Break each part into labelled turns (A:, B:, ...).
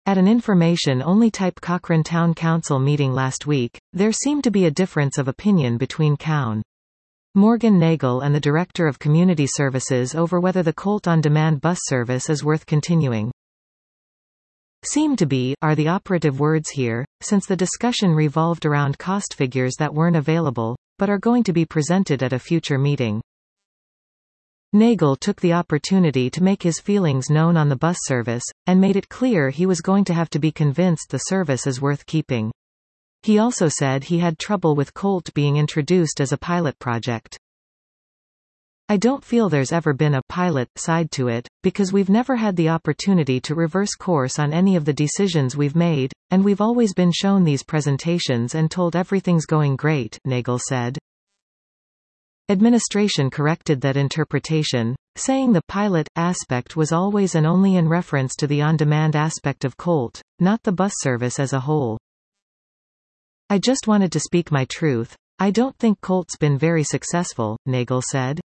A: At an information-only type Cochrane Town Council meeting last week, there seemed to be a difference of opinion between Cown. Morgan Nagel and the Director of Community Services over whether the Colt on-demand bus service is worth continuing. Seem to be are the operative words here, since the discussion revolved around cost figures that weren't available, but are going to be presented at a future meeting. Nagel took the opportunity to make his feelings known on the bus service, and made it clear he was going to have to be convinced the service is worth keeping. He also said he had trouble with Colt being introduced as a pilot project. I don't feel there's ever been a pilot side to it, because we've never had the opportunity to reverse course on any of the decisions we've made, and we've always been shown these presentations and told everything's going great, Nagel said. Administration corrected that interpretation, saying the pilot aspect was always and only in reference to the on-demand aspect of Colt, not the bus service as a whole. I just wanted to speak my truth. I don't think Colt's been very successful, Nagel said.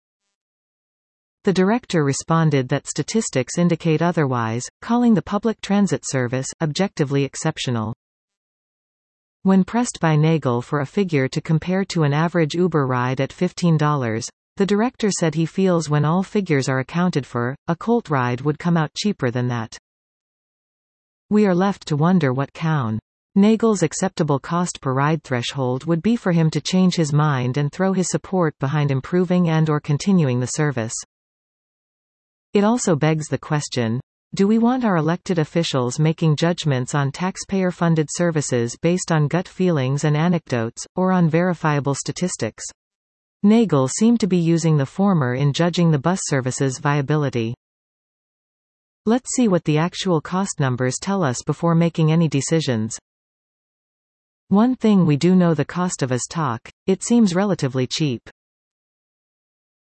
A: The director responded that statistics indicate otherwise, calling the public transit service objectively exceptional. When pressed by Nagel for a figure to compare to an average Uber ride at $15, the director said he feels when all figures are accounted for, a Colt ride would come out cheaper than that. We are left to wonder what Cown. Nagel's acceptable cost per ride threshold would be for him to change his mind and throw his support behind improving and/or continuing the service. It also begs the question, do we want our elected officials making judgments on taxpayer-funded services based on gut feelings and anecdotes, or on verifiable statistics? Nagel seemed to be using the former in judging the bus service's viability. Let's see what the actual cost numbers tell us before making any decisions. One thing we do know the cost of is talk, it seems relatively cheap.